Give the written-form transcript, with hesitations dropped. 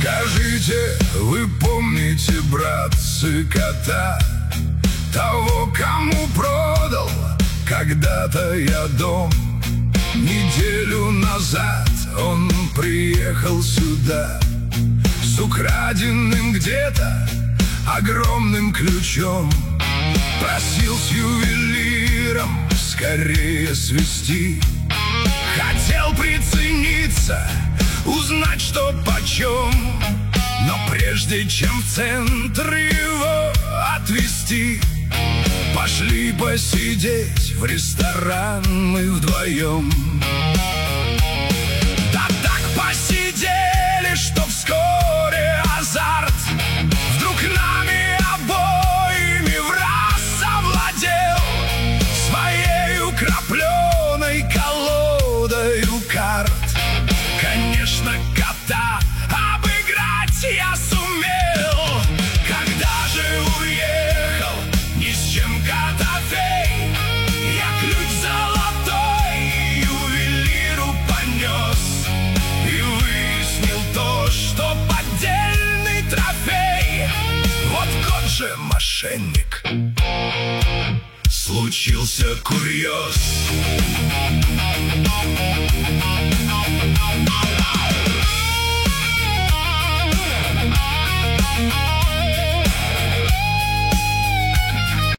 Скажите, вы помните, братцы, кота, того, кому продал когда-то я дом? Неделю назад он приехал сюда с украденным где-то огромным ключом. Просил с ювелиром скорее свести, хотел прицениться, узнать, что почем. Но прежде чем в центр его отвезти, пошли посидеть в ресторан мы вдвоем. Да так посидели, что вскоре азарт вдруг нами обоими враз овладел своею крапленой колодою карт. Конечно, кота обыграть я сумел. Когда же уехал ни с чем котофей, я ключ золотой ювелиру понес и выяснил то, что поддельный трофей. Вот кот же мошенник, случился курьез.